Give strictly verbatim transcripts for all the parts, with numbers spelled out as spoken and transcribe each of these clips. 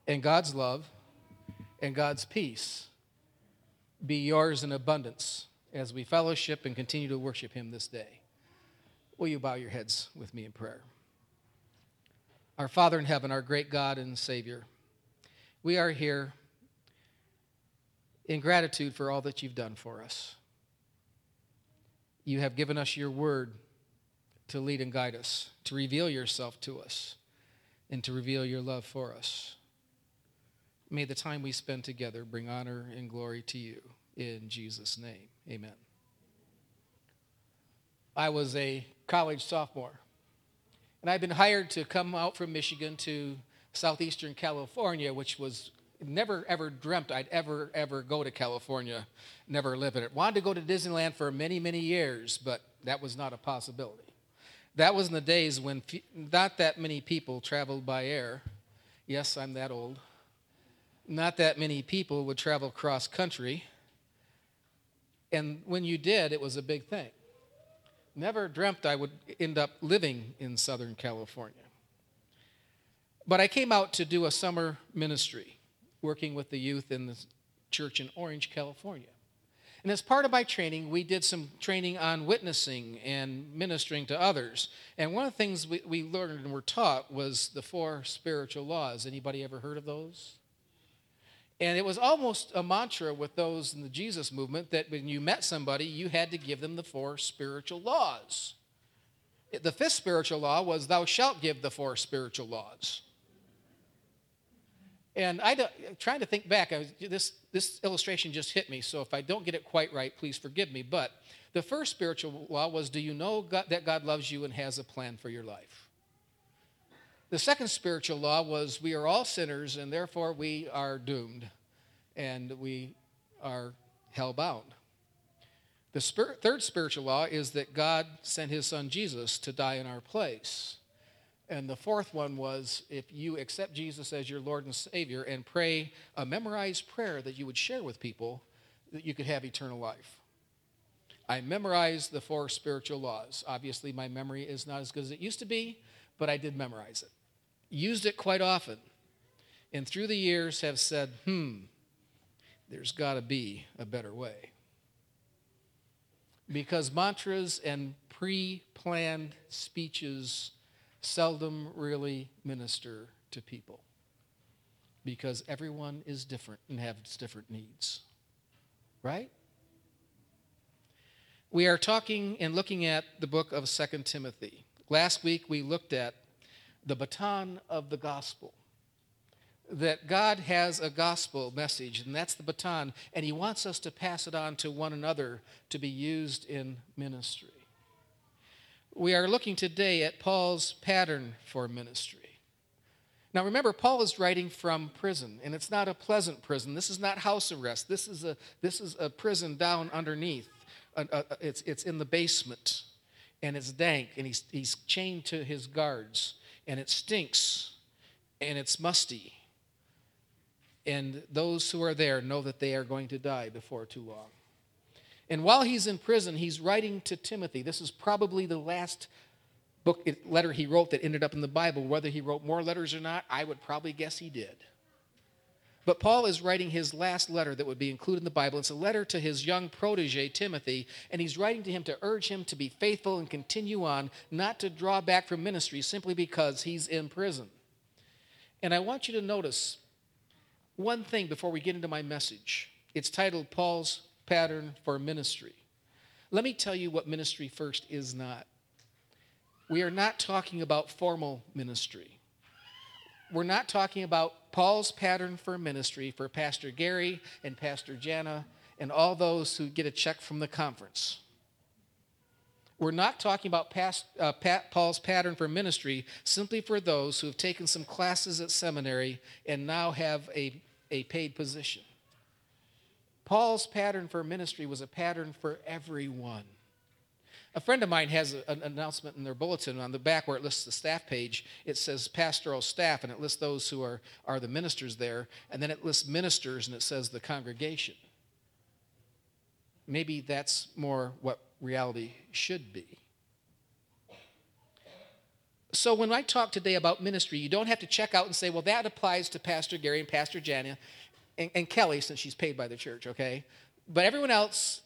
and God's love and God's peace be yours in abundance as we fellowship and continue to worship him this day. Will you bow your heads with me in prayer? Our Father in heaven, our great God and Savior, we are here in gratitude for all that you've done for us. You have given us your word to lead and guide us, to reveal yourself to us, and to reveal your love for us. May the time we spend together bring honor and glory to you. In Jesus' name, amen. I was a college sophomore, and I'd been hired to come out from Michigan to southeastern California, which was never, ever dreamt I'd ever, ever go to California, never live in it. Wanted to go to Disneyland for many, many years, but that was not a possibility. That was in the days when not that many people traveled by air. Yes, I'm that old. Not that many people would travel cross country. And when you did, it was a big thing. Never dreamt I would end up living in Southern California. But I came out to do a summer ministry, working with the youth in the church in Orange, California. And as part of my training, we did some training on witnessing and ministering to others. And one of the things we, we learned and were taught was the four spiritual laws. Anybody ever heard of those? And it was almost a mantra with those in the Jesus movement that when you met somebody, you had to give them the four spiritual laws. The fifth spiritual law was, thou shalt give the four spiritual laws. And I trying to think back, I was, this, this illustration just hit me, so if I don't get it quite right, please forgive me. But the first spiritual law was, do you know God, that God loves you and has a plan for your life? The second spiritual law was, we are all sinners, and therefore we are doomed, and we are hell-bound. The spir- third spiritual law is that God sent his son Jesus to die in our place. And the fourth one was, if you accept Jesus as your Lord and Savior and pray a memorized prayer that you would share with people, that you could have eternal life. I memorized the four spiritual laws. Obviously, my memory is not as good as it used to be, but I did memorize it. Used it quite often, and through the years have said, hmm, there's got to be a better way. Because mantras and pre-planned speeches seldom really minister to people. Because everyone is different and has different needs. Right? We are talking and looking at the book of Second Timothy. Last week we looked at the baton of the gospel. That God has a gospel message, and that's the baton, and he wants us to pass it on to one another to be used in ministry. We are looking today at Paul's pattern for ministry. Now remember, Paul is writing from prison, and it's not a pleasant prison. This is not house arrest. This is a, this is a prison down underneath. Uh, uh, it's, it's in the basement, and it's dank, and he's, he's chained to his guards. And it stinks, and it's musty. And those who are there know that they are going to die before too long. And while he's in prison, he's writing to Timothy. This is probably the last book letter he wrote that ended up in the Bible. Whether he wrote more letters or not, I would probably guess he did. But Paul is writing his last letter that would be included in the Bible. It's a letter to his young protege, Timothy, and he's writing to him to urge him to be faithful and continue on, not to draw back from ministry simply because he's in prison. And I want you to notice one thing before we get into my message. It's titled Paul's Pattern for Ministry. Let me tell you what ministry first is not. We are not talking about formal ministry. We're not talking about Paul's pattern for ministry for Pastor Gary and Pastor Jana and all those who get a check from the conference. We're not talking about past, uh, Pat, Paul's pattern for ministry simply for those who have taken some classes at seminary and now have a, a paid position. Paul's pattern for ministry was a pattern for everyone. A friend of mine has a, an announcement in their bulletin on the back where it lists the staff page. It says pastoral staff, and it lists those who are, are the ministers there, and then it lists ministers, and it says the congregation. Maybe that's more what reality should be. So when I talk today about ministry, you don't have to check out and say, well, that applies to Pastor Gary and Pastor Jana and, and Kelly, since she's paid by the church, okay? But everyone else,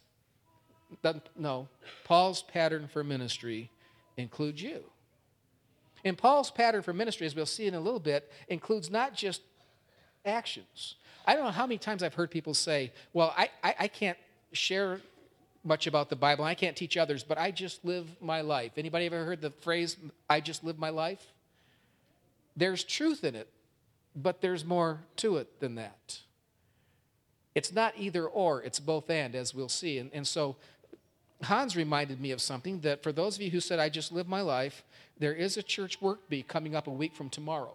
no. Paul's pattern for ministry includes you. And Paul's pattern for ministry, as we'll see in a little bit, includes not just actions. I don't know how many times I've heard people say, well, I, I, I can't share much about the Bible. I can't teach others, but I just live my life. Anybody ever heard the phrase, I just live my life? There's truth in it, but there's more to it than that. It's not either or, it's both and, as we'll see. And, and so Hans reminded me of something, that for those of you who said, I just live my life, there is a church work bee coming up a week from tomorrow.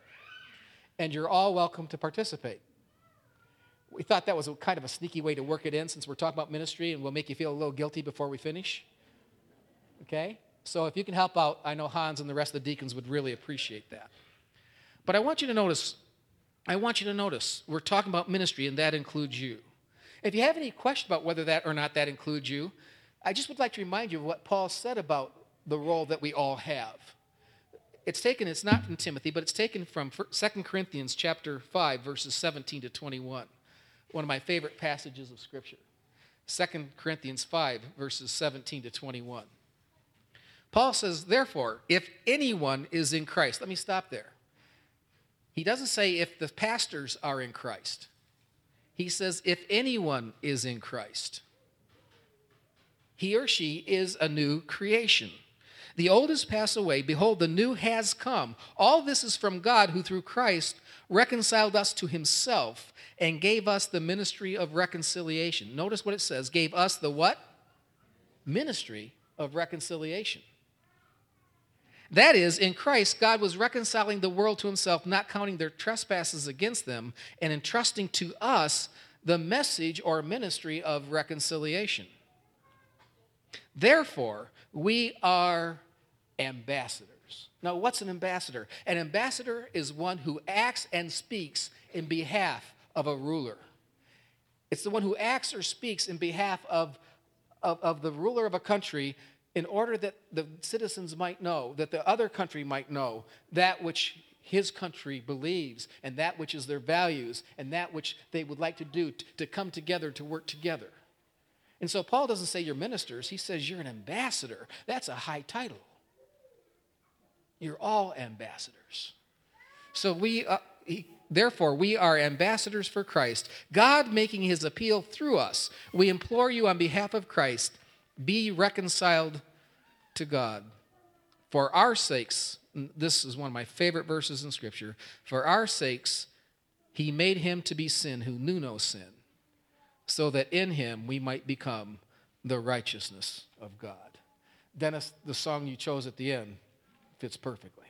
And you're all welcome to participate. We thought that was a kind of a sneaky way to work it in, since we're talking about ministry, and we'll make you feel a little guilty before we finish. Okay? So if you can help out, I know Hans and the rest of the deacons would really appreciate that. But I want you to notice, I want you to notice, we're talking about ministry, and that includes you. If you have any question about whether that or not that includes you, I just would like to remind you of what Paul said about the role that we all have. It's taken, it's not from Timothy, but it's taken from Second Corinthians chapter five, verses seventeen to twenty-one. One of my favorite passages of Scripture. Second Corinthians five, verses seventeen to twenty-one. Paul says, therefore, if anyone is in Christ, let me stop there. He doesn't say if the pastors are in Christ. He says if anyone is in Christ, he or she is a new creation. The old has passed away. Behold, the new has come. All this is from God, who through Christ reconciled us to himself and gave us the ministry of reconciliation. Notice what it says. Gave us the what? Ministry of reconciliation. That is, in Christ, God was reconciling the world to himself, not counting their trespasses against them, and entrusting to us the message or ministry of reconciliation. Therefore, we are ambassadors. Now, what's an ambassador? An ambassador is one who acts and speaks in behalf of a ruler. It's the one who acts or speaks in behalf of, of, of the ruler of a country, in order that the citizens might know, that the other country might know that which his country believes, and that which is their values, and that which they would like to do to, to come together, to work together. And so Paul doesn't say you're ministers. He says you're an ambassador. That's a high title. You're all ambassadors. So we, uh, he, therefore, we are ambassadors for Christ, God making his appeal through us. We implore you on behalf of Christ, be reconciled to God. For our sakes, this is one of my favorite verses in Scripture, for our sakes, he made him to be sin who knew no sin, so that in him we might become the righteousness of God. Dennis, the song you chose at the end fits perfectly.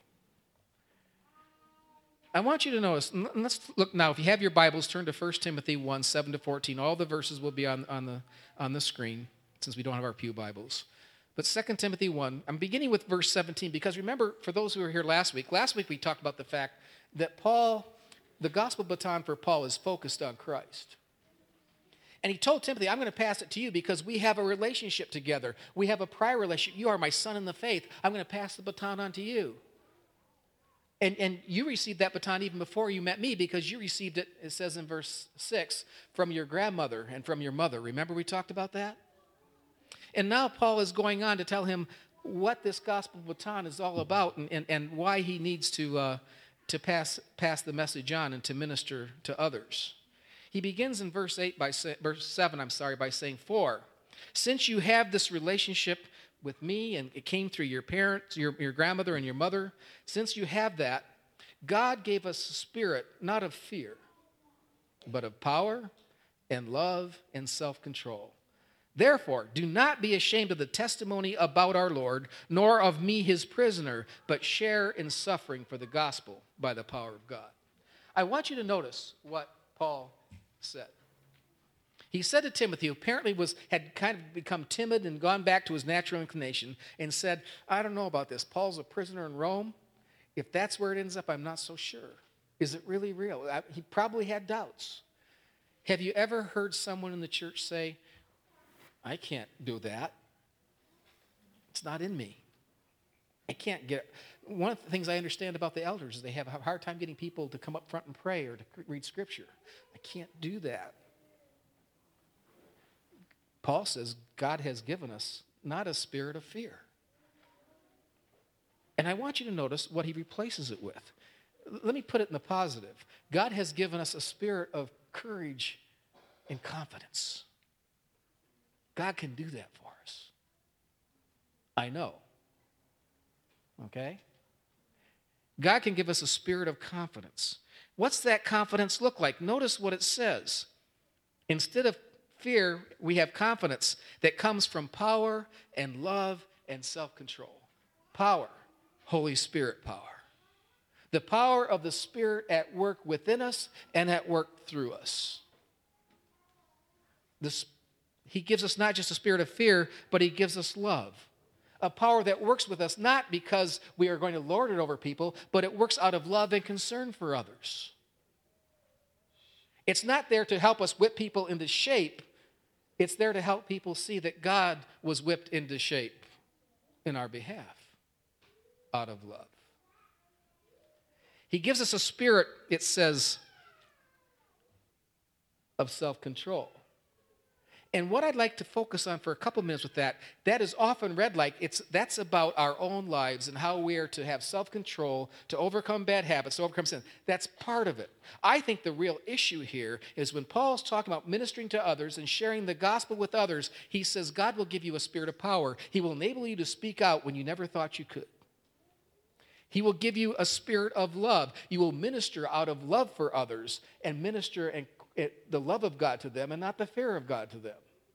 I want you to notice, let's look now, if you have your Bibles, turn to First Timothy one, seven to fourteen. All the verses will be on, on, the, on the screen, since we don't have our pew Bibles. But Second Timothy one, I'm beginning with verse seventeen, because remember, for those who were here last week, last week we talked about the fact that Paul, the gospel baton for Paul is focused on Christ. And he told Timothy, I'm going to pass it to you because we have a relationship together. We have a prior relationship. You are my son in the faith. I'm going to pass the baton on to you. And, and you received that baton even before you met me, because you received it, it says in verse six, from your grandmother and from your mother. Remember we talked about that? And now Paul is going on to tell him what this gospel baton is all about, and, and, and why he needs to, uh, to pass, pass the message on and to minister to others. He begins in verse eight by say, verse seven, I'm sorry, by saying, for since you have this relationship with me, and it came through your parents, your, your grandmother and your mother, since you have that, God gave us a spirit not of fear, but of power and love and self-control. Therefore, do not be ashamed of the testimony about our Lord, nor of me his prisoner, but share in suffering for the gospel by the power of God. I want you to notice what Paul said. He said to Timothy, who apparently was had kind of become timid and gone back to his natural inclination, and said, I don't know about this. Paul's a prisoner in Rome. If that's where it ends up, I'm not so sure. Is it really real? I, he probably had doubts. Have you ever heard someone in the church say, I can't do that. It's not in me. I can't get, one of the things I understand about the elders is they have a hard time getting people to come up front and pray or to read Scripture. I can't do that. Paul says God has given us not a spirit of fear. And I want you to notice what he replaces it with. Let me put it in the positive. God has given us a spirit of courage and confidence. God can do that for us. I know. Okay? God can give us a spirit of confidence. What's that confidence look like? Notice what it says. Instead of fear, we have confidence that comes from power and love and self-control. Power, Holy Spirit power. The power of the Spirit at work within us and at work through us. This, he gives us not just a spirit of fear, but he gives us love. A power that works with us not because we are going to lord it over people, but it works out of love and concern for others. It's not there to help us whip people into shape. It's there to help people see that God was whipped into shape in our behalf out of love. He gives us a spirit, it says, of self-control. And what I'd like to focus on for a couple minutes with that, that is often read like it's that's about our own lives and how we are to have self-control, to overcome bad habits, to overcome sin. That's part of it. I think the real issue here is when Paul's talking about ministering to others and sharing the gospel with others, he says God will give you a spirit of power. He will enable you to speak out when you never thought you could. He will give you a spirit of love. You will minister out of love for others and minister and It, the love of God to them and not the fear of God to them.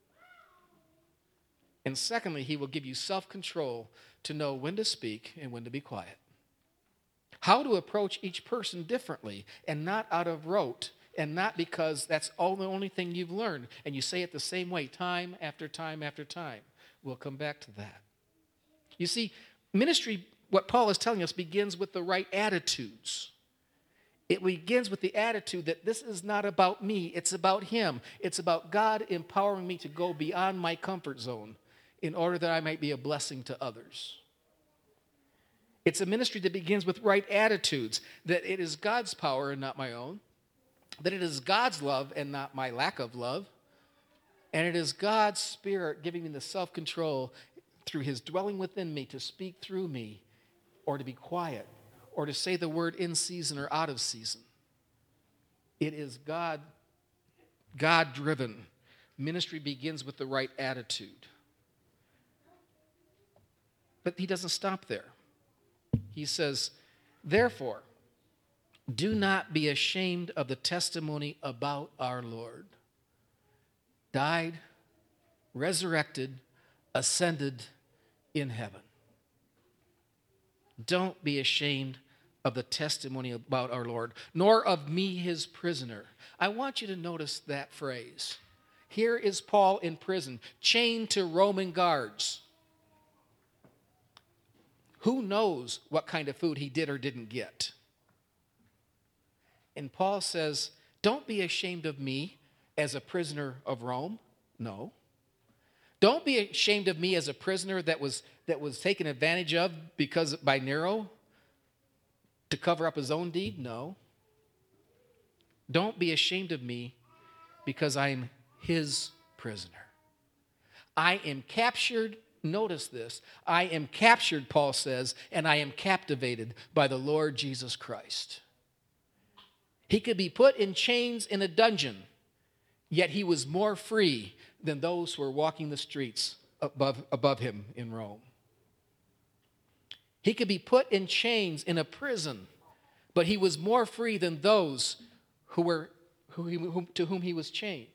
And secondly, he will give you self-control to know when to speak and when to be quiet. How to approach each person differently and not out of rote and not because that's all the only thing you've learned and you say it the same way time after time after time. We'll come back to that. You see, ministry, what Paul is telling us, begins with the right attitudes. It begins with the attitude that this is not about me, it's about him. It's about God empowering me to go beyond my comfort zone in order that I might be a blessing to others. It's a ministry that begins with right attitudes, that it is God's power and not my own, that it is God's love and not my lack of love, and it is God's Spirit giving me the self-control through his dwelling within me to speak through me or to be quiet, or to say the word in season or out of season. It is God, God-driven. Ministry begins with the right attitude. But he doesn't stop there. He says, therefore, do not be ashamed of the testimony about our Lord. Died, resurrected, ascended in heaven. Don't be ashamed of the testimony about our Lord, nor of me, his prisoner. I want you to notice that phrase. Here is Paul in prison, chained to Roman guards. Who knows what kind of food he did or didn't get? And Paul says, don't be ashamed of me as a prisoner of Rome. No. Don't be ashamed of me as a prisoner that was, that was taken advantage of because by Nero to cover up his own deed. No. Don't be ashamed of me because I'm his prisoner. I am captured. Notice this. I am captured, Paul says, and I am captivated by the Lord Jesus Christ. He could be put in chains in a dungeon, yet he was more free than those who were walking the streets above, above him in Rome. He could be put in chains in a prison, but he was more free than those who were who he, whom, to whom he was chained,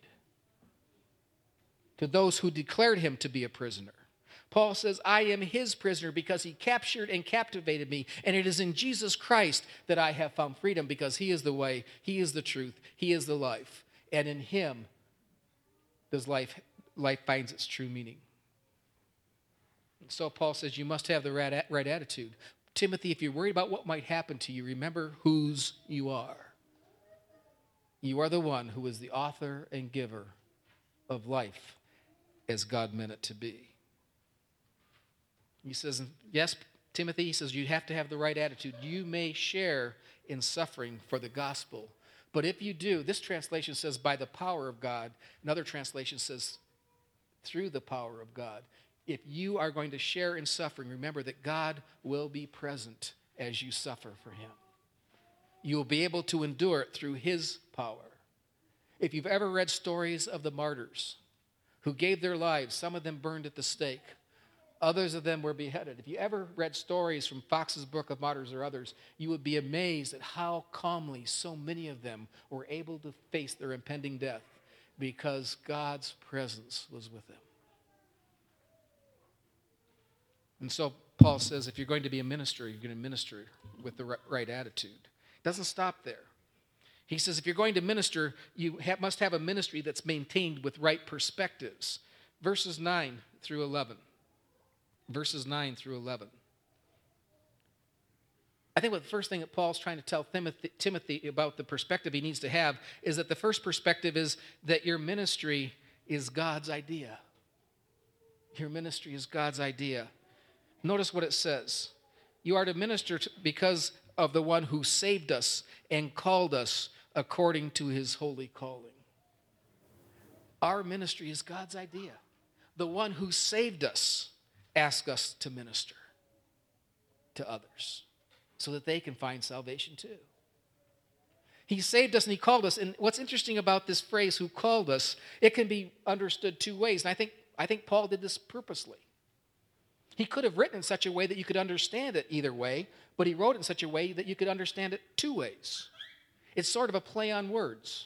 to those who declared him to be a prisoner. Paul says, I am his prisoner because he captured and captivated me, and it is in Jesus Christ that I have found freedom because he is the way, he is the truth, he is the life, and in him does life, life finds its true meaning. So Paul says you must have the right, right attitude. Timothy, if you're worried about what might happen to you, remember whose you are. You are the one who is the author and giver of life as God meant it to be. He says, yes, Timothy, he says, you have to have the right attitude. You may share in suffering for the gospel. But if you do, this translation says by the power of God. Another translation says through the power of God. If you are going to share in suffering, remember that God will be present as you suffer for him. You will be able to endure it through his power. If you've ever read stories of the martyrs who gave their lives, some of them burned at the stake, others of them were beheaded. If you ever read stories from Fox's Book of Martyrs or others, you would be amazed at how calmly so many of them were able to face their impending death because God's presence was with them. And so Paul says if you're going to be a minister, you're going to minister with the right attitude. It doesn't stop there. He says if you're going to minister, you have, must have a ministry that's maintained with right perspectives. Verses nine through eleven. Verses nine through eleven. I think what the first thing that Paul's trying to tell Timothy, Timothy about the perspective he needs to have is that the first perspective is that your ministry is God's idea. Your ministry is God's idea. Notice what it says. You are to minister to, because of the one who saved us and called us according to his holy calling. Our ministry is God's idea. The one who saved us asked us to minister to others so that they can find salvation too. He saved us and he called us. And what's interesting about this phrase, who called us, it can be understood two ways. And I think, I think Paul did this purposely. He could have written in such a way that you could understand it either way, but he wrote it in such a way that you could understand it two ways. It's sort of a play on words.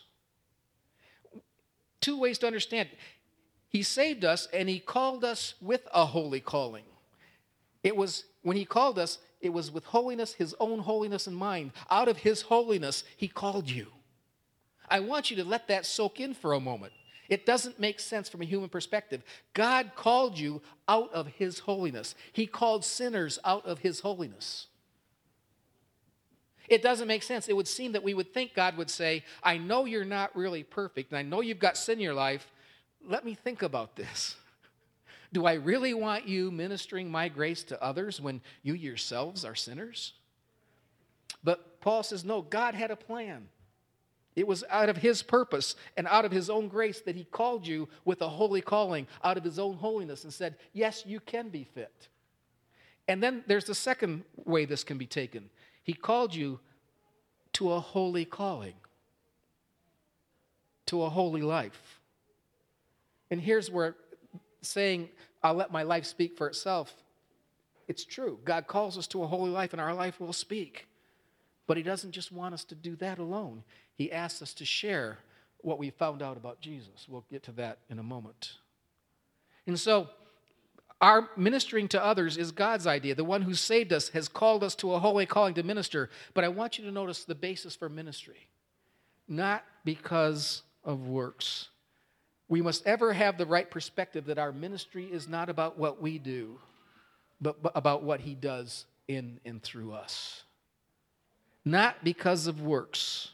Two ways to understand it. He saved us and he called us with a holy calling. It was, when he called us, it was with holiness, his own holiness in mind. Out of his holiness, he called you. I want you to let that soak in for a moment. It doesn't make sense from a human perspective. God called you out of his holiness. He called sinners out of his holiness. It doesn't make sense. It would seem that we would think God would say, I know you're not really perfect, and I know you've got sin in your life. Let me think about this. Do I really want you ministering my grace to others when you yourselves are sinners? But Paul says, no, God had a plan. It was out of his purpose and out of his own grace that he called you with a holy calling, out of his own holiness, and said, yes, you can be fit. And then there's the second way this can be taken. He called you to a holy calling, to a holy life. And here's where saying, I'll let my life speak for itself, it's true. God calls us to a holy life, and our life will speak. But he doesn't just want us to do that alone. He asks us to share what we found out about Jesus. We'll get to that in a moment. And so, our ministering to others is God's idea. The one who saved us has called us to a holy calling to minister. But I want you to notice the basis for ministry. Not because of works. We must ever have the right perspective that our ministry is not about what we do, but about what he does in and through us. Not because of works.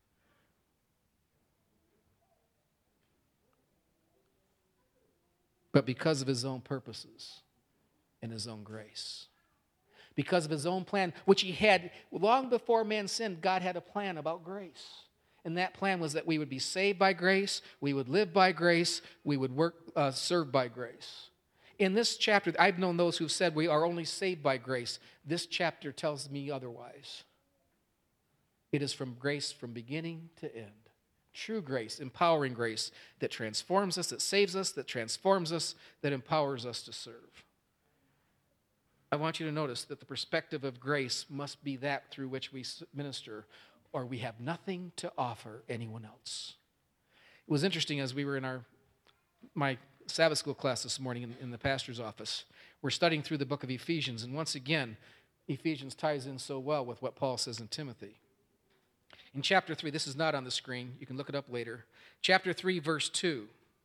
But because of his own purposes and his own grace. Because of his own plan, which he had long before man sinned, God had a plan about grace. And that plan was that we would be saved by grace, we would live by grace, we would work, uh, serve by grace. In this chapter, I've known those who've said we are only saved by grace. This chapter tells me otherwise. It is from grace from beginning to end. True grace, empowering grace that transforms us, that saves us, that transforms us, that empowers us to serve. I want you to notice that the perspective of grace must be that through which we minister, or we have nothing to offer anyone else. It was interesting as we were in our my Sabbath school class this morning in, in the pastor's office. We're studying through the book of Ephesians, and once again, Ephesians ties in so well with what Paul says in Timothy. In chapter three, this is not on the screen. You can look it up later. Chapter three, verse two.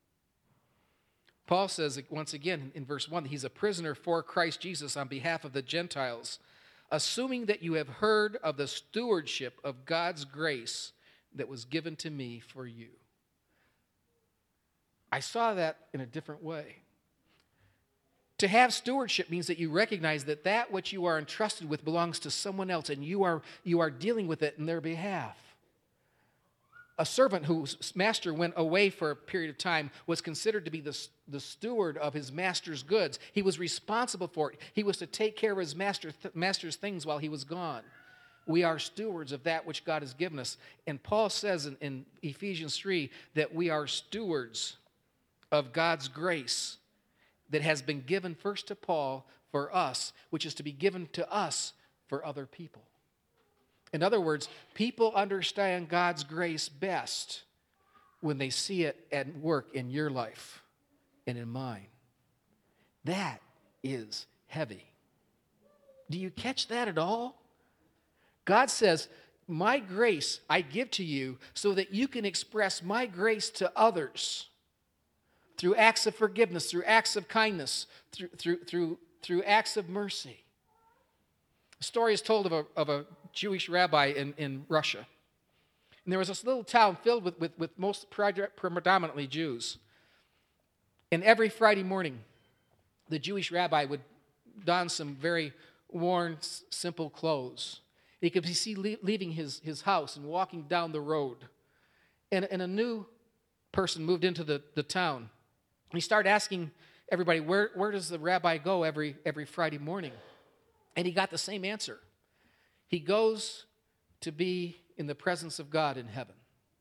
Paul says once again in verse one that he's a prisoner for Christ Jesus on behalf of the Gentiles, assuming that you have heard of the stewardship of God's grace that was given to me for you. I saw that in a different way. To have stewardship means that you recognize that that which you are entrusted with belongs to someone else, and you are, you are dealing with it in their behalf. A servant whose master went away for a period of time was considered to be the, the steward of his master's goods. He was responsible for it. He was to take care of his master, th- master's things while he was gone. We are stewards of that which God has given us. And Paul says in, in Ephesians three that we are stewards of God's grace that has been given first to Paul for us, which is to be given to us for other people. In other words, people understand God's grace best when they see it at work in your life and in mine. That is heavy. Do you catch that at all? God says, my grace I give to you so that you can express my grace to others through acts of forgiveness, through acts of kindness, through, through, through, through acts of mercy. A story is told of a, of a Jewish rabbi in, in Russia. And there was this little town filled with, with, with most predominantly Jews. And every Friday morning, the Jewish rabbi would don some very worn, simple clothes. He could be seen leaving his, his house and walking down the road. And, and a new person moved into the, the town. He started asking everybody, where, where does the rabbi go every, every Friday morning? And he got the same answer. He goes to be in the presence of God in heaven.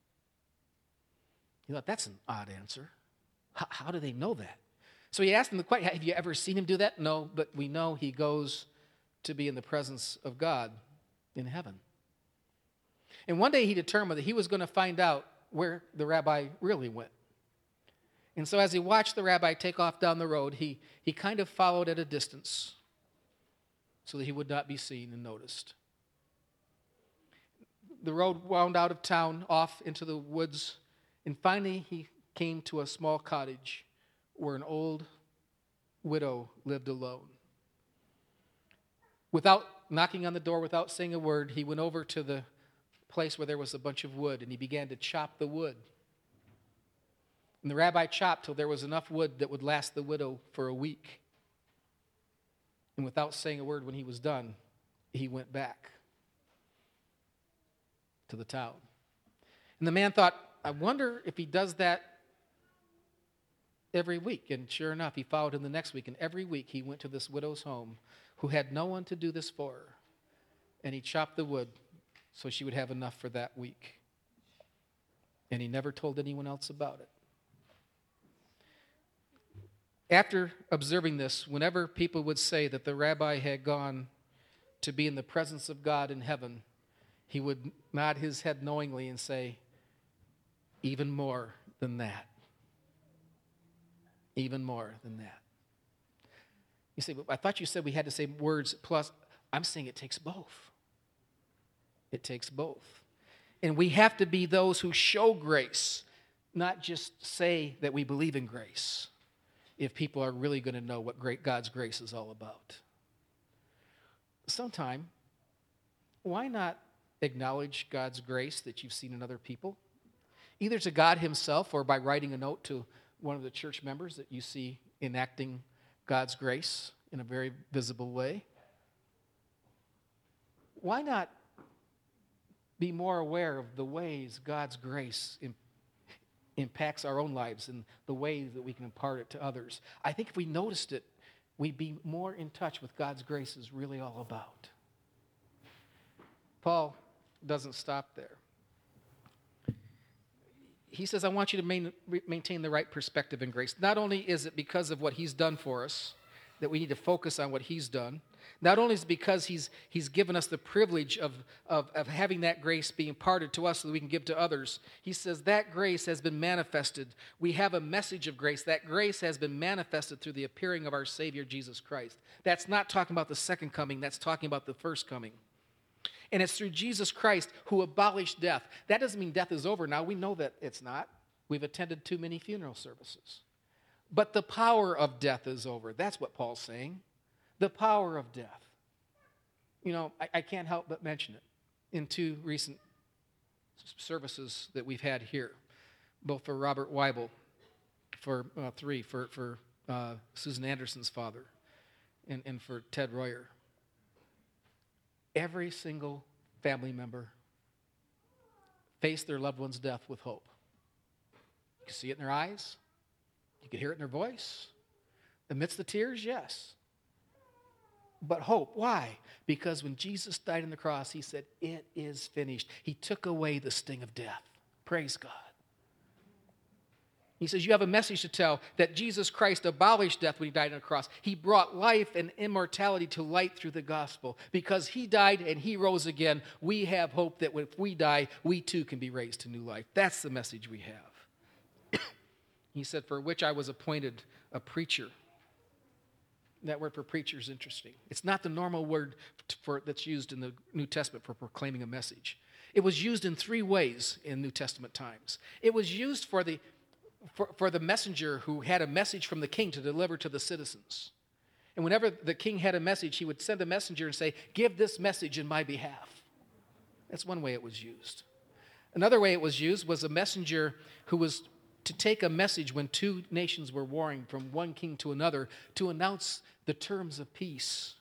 You thought, that's an odd answer. How, how do they know that? So he asked him the question, have you ever seen him do that? No, but we know he goes to be in the presence of God in heaven. And one day he determined that he was going to find out where the rabbi really went. And so as he watched the rabbi take off down the road, he, he kind of followed at a distance so that he would not be seen and noticed. The road wound out of town, off into the woods, and finally he came to a small cottage where an old widow lived alone. Without knocking on the door, without saying a word, he went over to the place where there was a bunch of wood, and he began to chop the wood. And the rabbi chopped till there was enough wood that would last the widow for a week. And without saying a word when he was done, he went back to the town. And the man thought, I wonder if he does that every week. And sure enough, he followed him the next week. And every week he went to this widow's home who had no one to do this for her. And he chopped the wood so she would have enough for that week. And he never told anyone else about it. After observing this, whenever people would say that the rabbi had gone to be in the presence of God in heaven, he would nod his head knowingly and say, even more than that. Even more than that. You say, but I thought you said we had to say words plus. I'm saying it takes both. It takes both. And we have to be those who show grace, not just say that we believe in grace, if people are really going to know what great God's grace is all about. Sometime, why not acknowledge God's grace that you've seen in other people? Either to God himself or by writing a note to one of the church members that you see enacting God's grace in a very visible way. Why not be more aware of the ways God's grace in impacts our own lives and the way that we can impart it to others? I think if we noticed it, we'd be more in touch with God's grace is really all about. Paul doesn't stop there. He says, I want you to main, maintain the right perspective in grace. Not only is it because of what he's done for us that we need to focus on what he's done, not only is it because he's, he's given us the privilege of, of, of having that grace be imparted to us so that we can give to others. He says that grace has been manifested. We have a message of grace. That grace has been manifested through the appearing of our Savior, Jesus Christ. That's not talking about the second coming. That's talking about the first coming. And it's through Jesus Christ who abolished death. That doesn't mean death is over now. We know that it's not. We've attended too many funeral services. But the power of death is over. That's what Paul's saying. The power of death. You know, I, I can't help but mention it in two recent that we've had here, both for Robert Weibel, for uh, three, for, for uh, Susan Anderson's father, and, and for Ted Royer. Every single family member faced their loved one's death with hope. You can see it in their eyes. You can hear it in their voice. Amidst the tears, yes. But hope. Why? Because when Jesus died on the cross, he said, it is finished. He took away the sting of death. Praise God. He says, you have a message to tell that Jesus Christ abolished death when he died on the cross. He brought life and immortality to light through the gospel. Because he died and he rose again, we have hope that if we die, we too can be raised to new life. That's the message we have. He said, for which I was appointed a preacher. That word for preacher is interesting. It's not the normal word for, that's used in the New Testament for proclaiming a message. It was used in three ways in New Testament times. It was used for the For, for the messenger who had a message from the king to deliver to the citizens. And whenever the king had a message, he would send a messenger and say, give this message in my behalf. That's one way it was used. Another way it was used was a messenger who was to take a message when two nations were warring from one king to another to announce the terms of peace.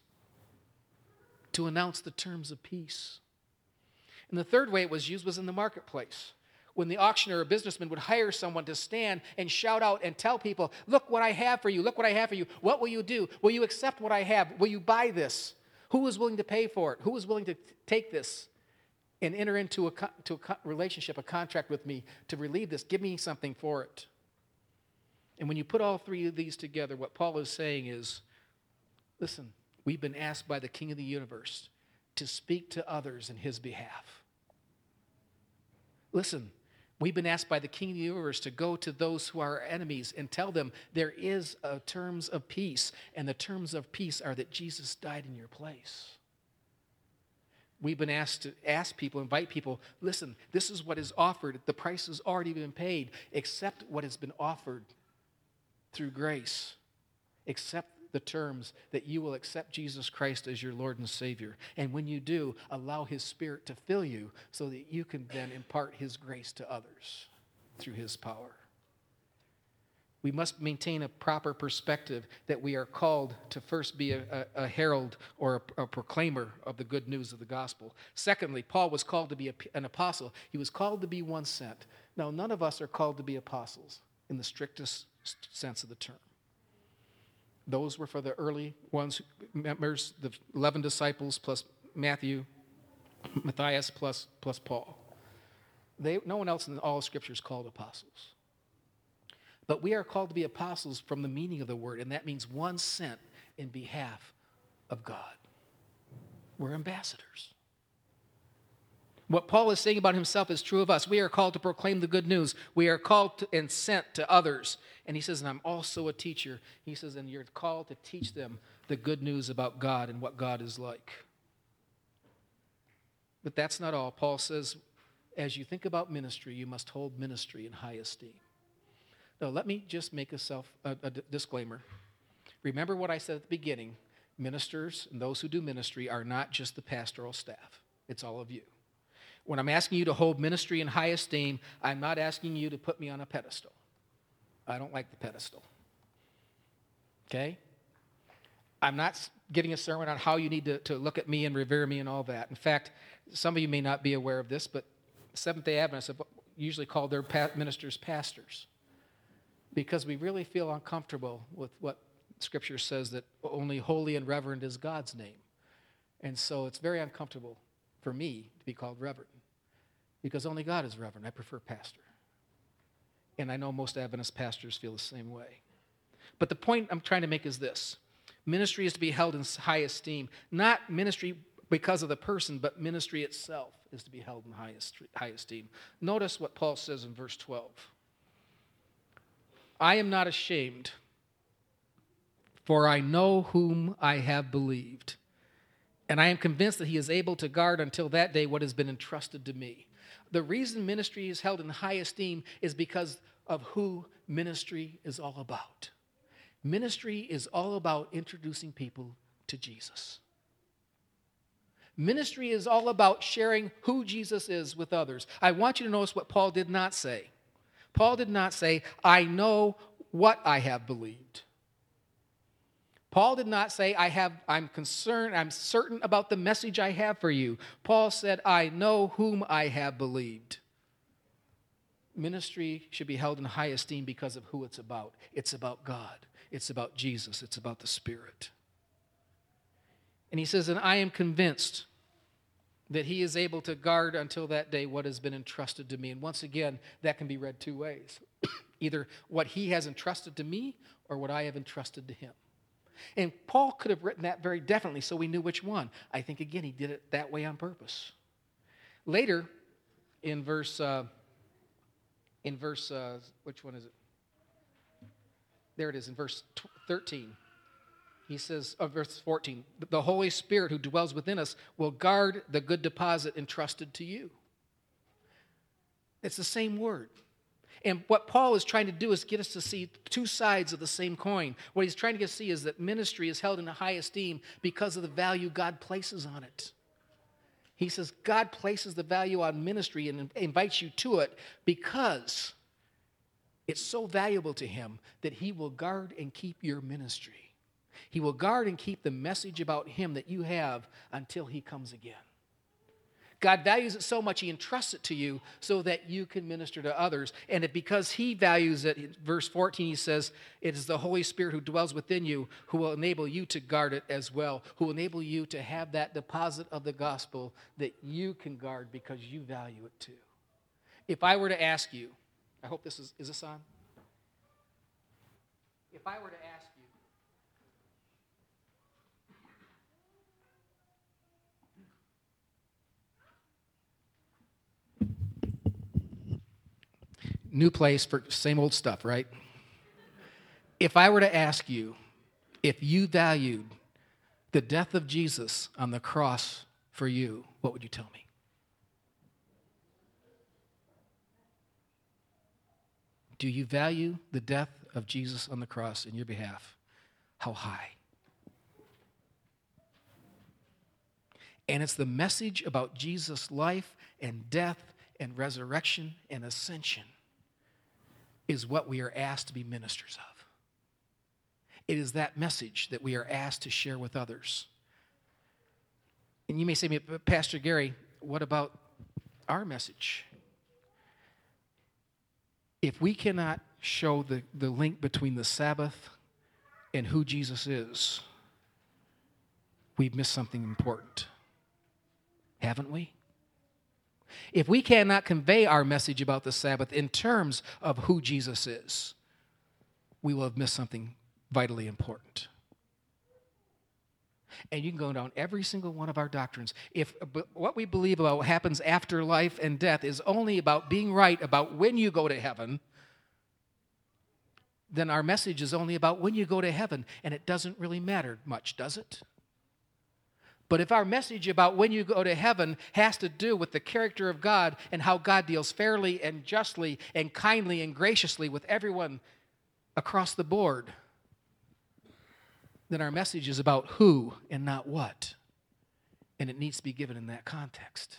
To announce the terms of peace. And the third way it was used was in the marketplace. When the auctioneer or businessman would hire someone to stand and shout out and tell people, look what I have for you, look what I have for you. What will you do? Will you accept what I have? Will you buy this? Who is willing to pay for it? Who is willing to take this and enter into a, to a relationship, a contract with me to relieve this? Give me something for it. And when you put all three of these together, what Paul is saying is, listen, we've been asked by the King of the universe to speak to others in his behalf. Listen, we've been asked by the King of the universe to go to those who are our enemies and tell them there is a terms of peace, and the terms of peace are that Jesus died in your place. We've been asked to ask people, invite people, listen, this is what is offered. The price has already been paid. Accept what has been offered through grace. Accept the terms that you will accept Jesus Christ as your Lord and Savior. And when you do, allow his Spirit to fill you so that you can then impart his grace to others through his power. We must maintain a proper perspective that we are called to first be a, a, a herald or a, a proclaimer of the good news of the gospel. Secondly, Paul was called to be a, an apostle. He was called to be one sent. Now, none of us are called to be apostles in the strictest sense of the term. Those were for the early ones, members, the eleven disciples plus Matthew, Matthias plus, plus Paul. They, no one else in all of Scripture is called apostles. But we are called to be apostles from the meaning of the word, and that means one sent in behalf of God. We're ambassadors. What Paul is saying about himself is true of us. We are called to proclaim the good news. We are called to, and sent to others. And he says, and I'm also a teacher. He says, and you're called to teach them the good news about God and what God is like. But that's not all. Paul says, as you think about ministry, you must hold ministry in high esteem. Now, let me just make a, self, a, a disclaimer. Remember what I said at the beginning. Ministers and those who do ministry are not just the pastoral staff. It's all of you. When I'm asking you to hold ministry in high esteem, I'm not asking you to put me on a pedestal. I don't like the pedestal. Okay? I'm not giving a sermon on how you need to, to look at me and revere me and all that. In fact, some of you may not be aware of this, but Seventh-day Adventists have usually called their ministers pastors because we really feel uncomfortable with what Scripture says that only holy and reverend is God's name. And so it's very uncomfortable for me to be called reverend because only God is reverend. I prefer pastor. And I know most Adventist pastors feel the same way. But the point I'm trying to make is this. Ministry is to be held in high esteem. Not ministry because of the person, but ministry itself is to be held in high, high esteem. Notice what Paul says in verse twelve. I am not ashamed, for I know whom I have believed, and I am convinced that he is able to guard until that day what has been entrusted to me. The reason ministry is held in high esteem is because of who ministry is all about. Ministry is all about introducing people to Jesus. Ministry is all about sharing who Jesus is with others. I want you to notice what Paul did not say. Paul did not say, I know what I have believed. Paul did not say, I have, I'm concerned, I'm certain about the message I have for you. Paul said, I know whom I have believed. Ministry should be held in high esteem because of who it's about. It's about God. It's about Jesus. It's about the Spirit. And he says, and I am convinced that he is able to guard until that day what has been entrusted to me. And once again, that can be read two ways. Either what he has entrusted to me or what I have entrusted to him. And Paul could have written that very definitely so we knew which one. I think, again, he did it that way on purpose. Later, in verse, uh, in verse, uh, which one is it? There it is, in verse thirteen. He says, uh, verse fourteen, the Holy Spirit who dwells within us will guard the good deposit entrusted to you. It's the same word. And what Paul is trying to do is get us to see two sides of the same coin. What he's trying to get us to see is that ministry is held in a high esteem because of the value God places on it. He says God places the value on ministry and invites you to it because it's so valuable to him that he will guard and keep your ministry. He will guard and keep the message about him that you have until he comes again. God values it so much, he entrusts it to you so that you can minister to others. And it, because he values it, in verse fourteen, he says, it is the Holy Spirit who dwells within you who will enable you to guard it as well, who will enable you to have that deposit of the gospel that you can guard because you value it too. If I were to ask you, I hope this is, is this on? If I were to ask you, new place for same old stuff, right? If I were to ask you if you valued the death of Jesus on the cross for you, what would you tell me? Do you value the death of Jesus on the cross in your behalf? How high? And it's the message about Jesus' life and death and resurrection and ascension is what we are asked to be ministers of. It is that message that we are asked to share with others. And you may say to me, Pastor Gary, what about our message? If we cannot show the, the link between the Sabbath and who Jesus is, we've missed something important. Haven't we? If we cannot convey our message about the Sabbath in terms of who Jesus is, we will have missed something vitally important. And you can go down every single one of our doctrines. If what we believe about what happens after life and death is only about being right about when you go to heaven, then our message is only about when you go to heaven, and it doesn't really matter much, does it? But if our message about when you go to heaven has to do with the character of God and how God deals fairly and justly and kindly and graciously with everyone across the board, then our message is about who and not what. And it needs to be given in that context.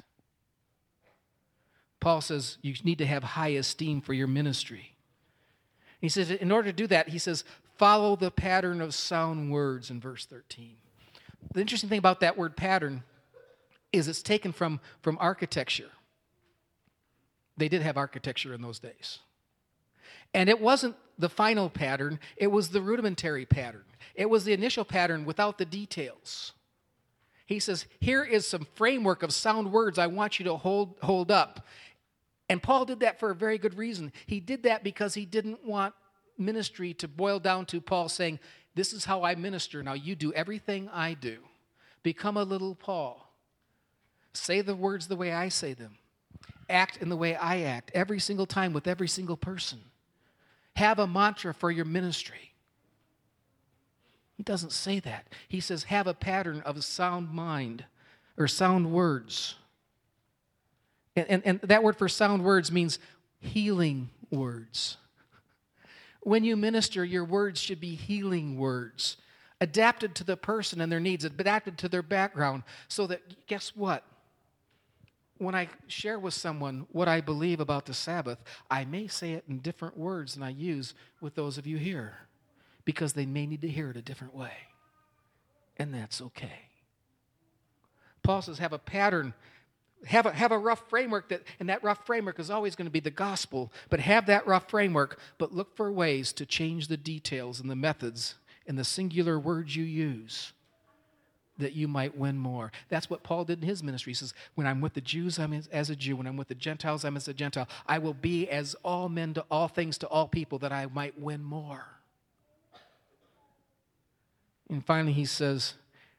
Paul says you need to have high esteem for your ministry. He says in order to do that, he says, follow the pattern of sound words in verse thirteen. The interesting thing about that word pattern is it's taken from, from architecture. They did have architecture in those days. And it wasn't the final pattern, it was the rudimentary pattern. It was the initial pattern without the details. He says, here is some framework of sound words I want you to hold, hold up. And Paul did that for a very good reason. He did that because he didn't want ministry to boil down to Paul saying, this is how I minister. Now you do everything I do. Become a little Paul. Say the words the way I say them. Act in the way I act every single time with every single person. Have a mantra for your ministry. He doesn't say that. He says have a pattern of sound mind or sound words. And, and, and that word for sound words means healing words. When you minister, your words should be healing words, adapted to the person and their needs, adapted to their background, so that, guess what? When I share with someone what I believe about the Sabbath, I may say it in different words than I use with those of you here, because they may need to hear it a different way. and that's okay. Paul says, have a pattern, have a, have a rough framework, that, and that rough framework is always going to be the gospel, but have that rough framework, but look for ways to change the details and the methods and the singular words you use that you might win more. That's what Paul did in his ministry. He says, when I'm with the Jews, I'm as a Jew. When I'm with the Gentiles, I'm as a Gentile. I will be as all men to all things to all people, that I might win more. And finally, he says,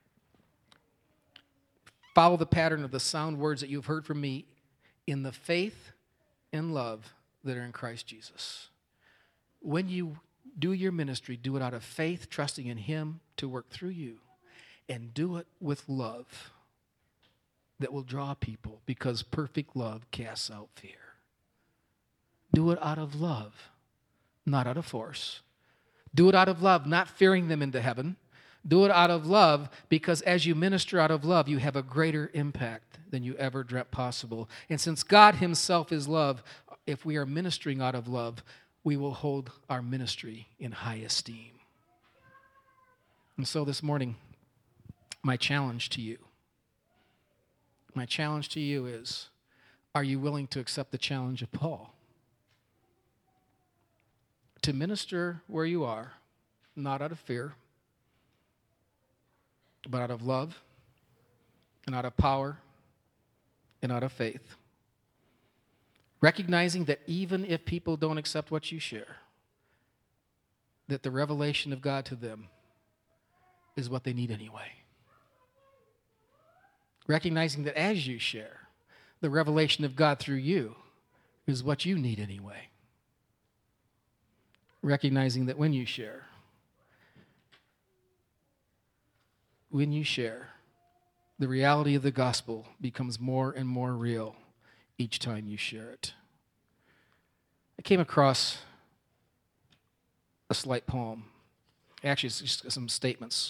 follow the pattern of the sound words that you've heard from me in the faith and love that are in Christ Jesus. When you do your ministry, do it out of faith, trusting in him to work through you. And do it with love that will draw people, because perfect love casts out fear. Do it out of love, not out of force. Do it out of love, not fearing them into heaven. Do it out of love, because as you minister out of love, you have a greater impact than you ever dreamt possible. And since God himself is love, if we are ministering out of love, we will hold our ministry in high esteem. And so this morning, my challenge to you, my challenge to you is, are you willing to accept the challenge of Paul? To minister where you are, not out of fear, but out of love, and out of power, and out of faith. Recognizing that even if people don't accept what you share, that the revelation of God to them is what they need anyway. Recognizing that as you share, the revelation of God through you is what you need anyway. Recognizing that when you share, when you share, the reality of the gospel becomes more and more real each time you share it. I came across a slight poem. Actually, it's just some statements.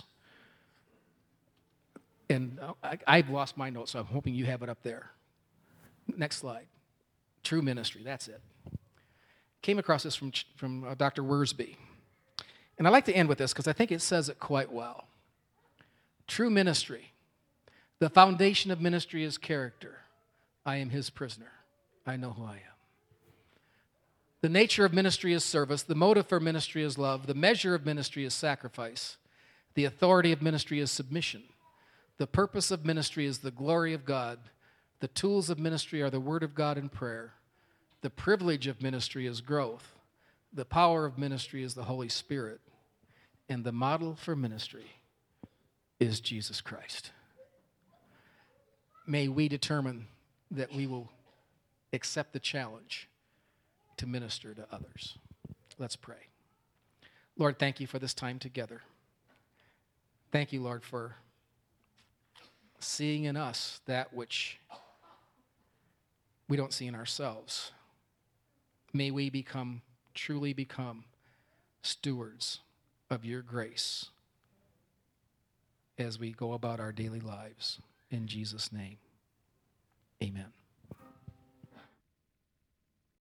And I, I've lost my notes, so I'm hoping you have it up there. Next slide. True ministry, that's it. Came across this from, from uh, Doctor Worsby. And I like to end with this because I think it says it quite well. True ministry. The foundation of ministry is character. I am his prisoner. I know who I am. The nature of ministry is service. The motive for ministry is love. The measure of ministry is sacrifice. The authority of ministry is submission. The purpose of ministry is the glory of God. The tools of ministry are the word of God and prayer. The privilege of ministry is growth. The power of ministry is the Holy Spirit. And the model for ministry is Jesus Christ. May we determine that we will accept the challenge to minister to others. Let's pray. Lord, thank you for this time together. Thank you, Lord, for seeing in us that which we don't see in ourselves. May we become, truly become, stewards of your grace as we go about our daily lives. In Jesus' name, amen.